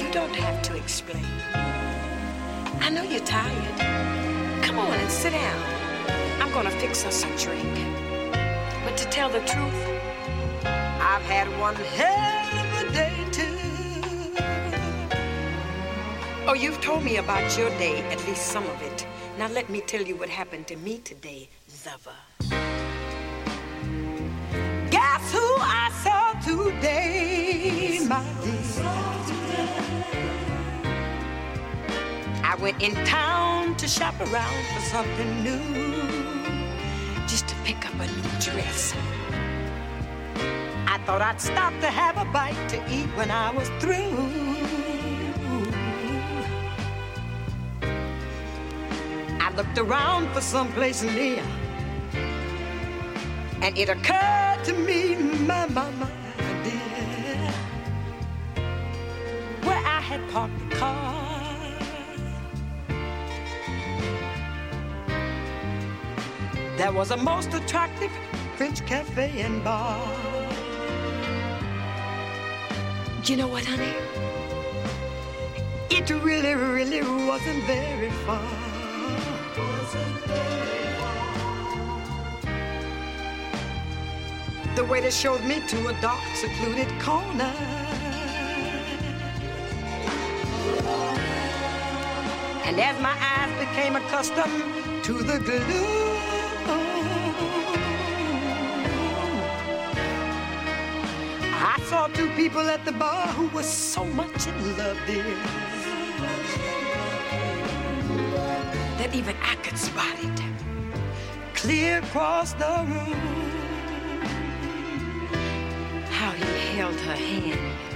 You don't have to explain. I know you're tired. Come on and sit down. I'm gonna fix us a drink. But to tell the truth, I've had one hell of a day too. Oh, you've told me about your day, at least some of it. Now let me tell you what happened to me today, lover. Guess who I saw today, my dear? I went in town to shop around for something new, just to pick up a new dress. I thought I'd stop to have a bite to eat when I was through. I looked around for someplace near, and it occurred to me, my dear, where I had parked the car. There was a most attractive French cafe and bar. You know what, honey? It really wasn't very far. The waiter showed me to a dark, secluded corner. And as my eyes became accustomed to the gloom, I saw two people at the bar who were so much in love, dear, that even I could spot it clear across the room. How he held her hand